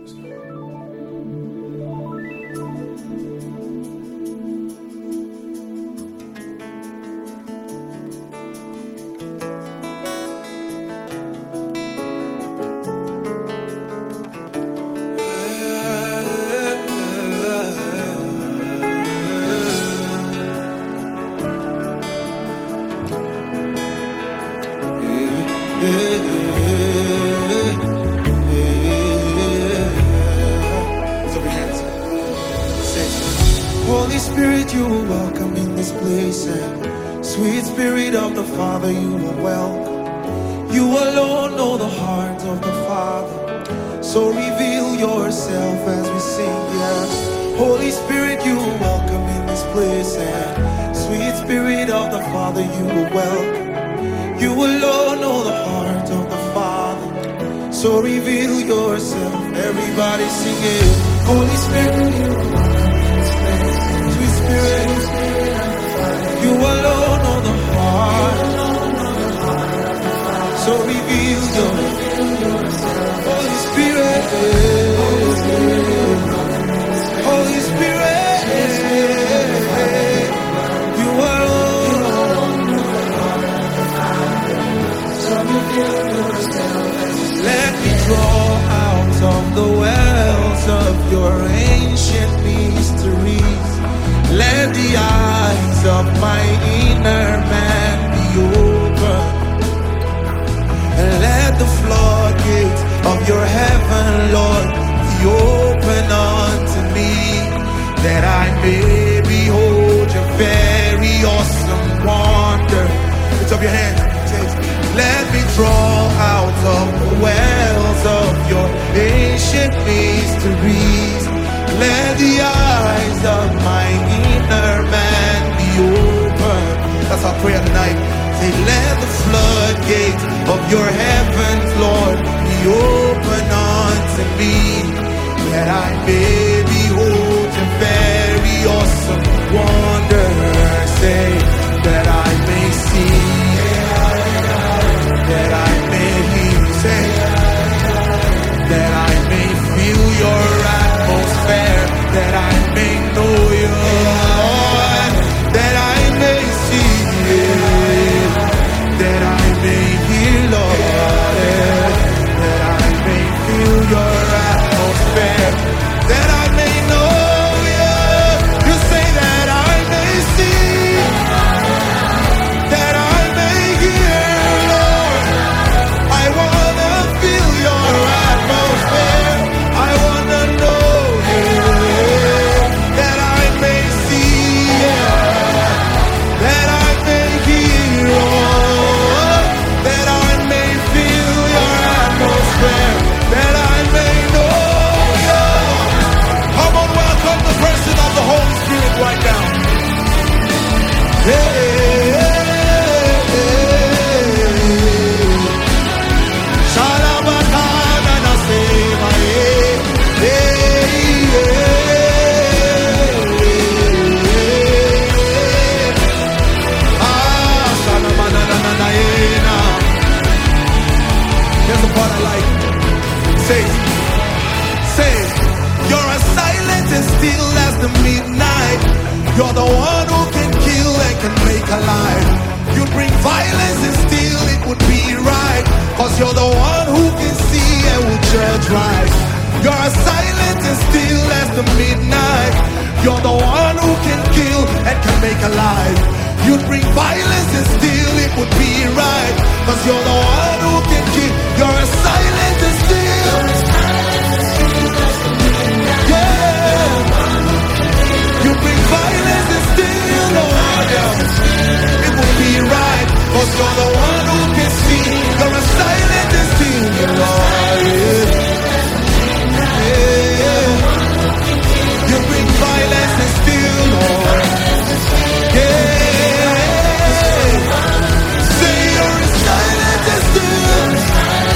Holy Spirit, you are welcome in this place, and sweet Spirit of the Father, you are welcome. You alone know the heart of the Father, so reveal yourself as we sing, yeah. Holy Spirit, you are welcome in this place, and sweet Spirit of the Father, you are welcome. You alone know the heart of the Father, so reveal yourself. Everybody sing it. Holy Spirit, you are welcome in this place. Sweet Spirit, you alone know the heart, so reveal yourself. Holy Spirit, Holy Spirit, you alone know the heart, so reveal yourself. Let me draw out of the wells of your ancient mysteries. Let the eyes of my inner man be open, and let the floodgates of your heaven, Lord, be open unto me, that I may behold your very awesome wonder. Lift up your hands. Let me draw out of the wells of your ancient mysteries. Let the eyes of my inner man be open. That's our prayer tonight. Say, let the floodgates of your heavens, Lord, be open unto me, that I may behold your very awesome wonder. Say, that I may see, that I may hear, say, that I may feel your atmosphere, that I may know you, Lord, that I may see it, that I may hear, Lord, that I may feel your atmosphere, that I may know you. You say that I may see, that I may hear, Lord. I wanna feel your atmosphere. I wanna know you, that I may see, that I may hear, that I may feel your atmosphere, that I may know you. Come on, welcome the person of the Holy Spirit right now. Here's the part I like. Say, you're as silent and still as the midnight. You're the one who can kill and can make alive. You'd bring violence and still it would be right, cause you're the one who can see and will judge right. You're as silent and still as the midnight. You're the one who can kill and can make alive. You'd bring violence and still it would be right, cause you're the one who can kill. You're as silent and still. Yeah. You bring violence and still, Lord, yeah. It would be right, cause you're the one who can see. You're as silent and still, Lord, yeah. You bring violence and still, Lord, yeah. Say you're as silent and still.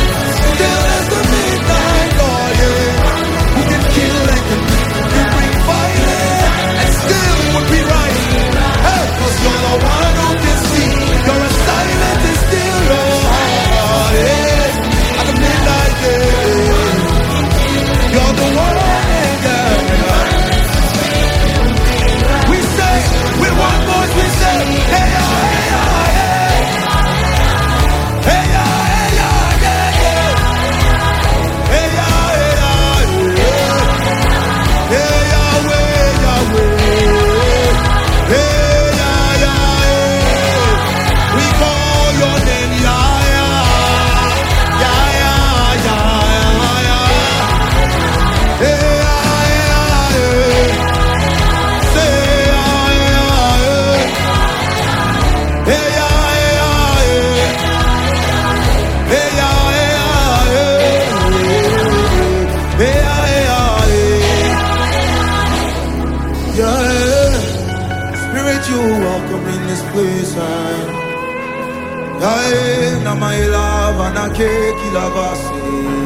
Yae na my love na ke kilabase.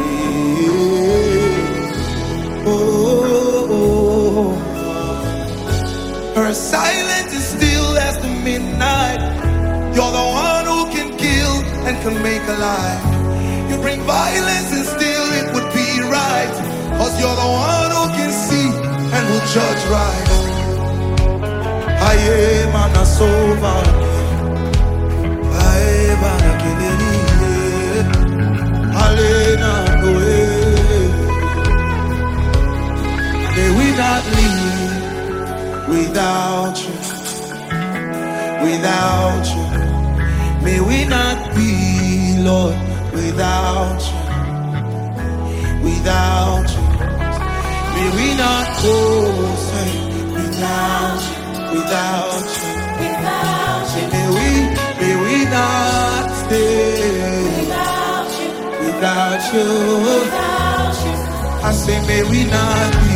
Oh, her silence is still as the midnight. You're the one who can kill and can make alive. You bring violence and still it would be right. Cause you're the one who can see and will judge right. I am an asova. I am an akeleni. Alena noe. May we not leave without you. Without you. May we not be, Lord, without you. Without you. May we not go, say, without you. Without you. Without you. May we not stay without you. Without you. Without you. I say, may we not be.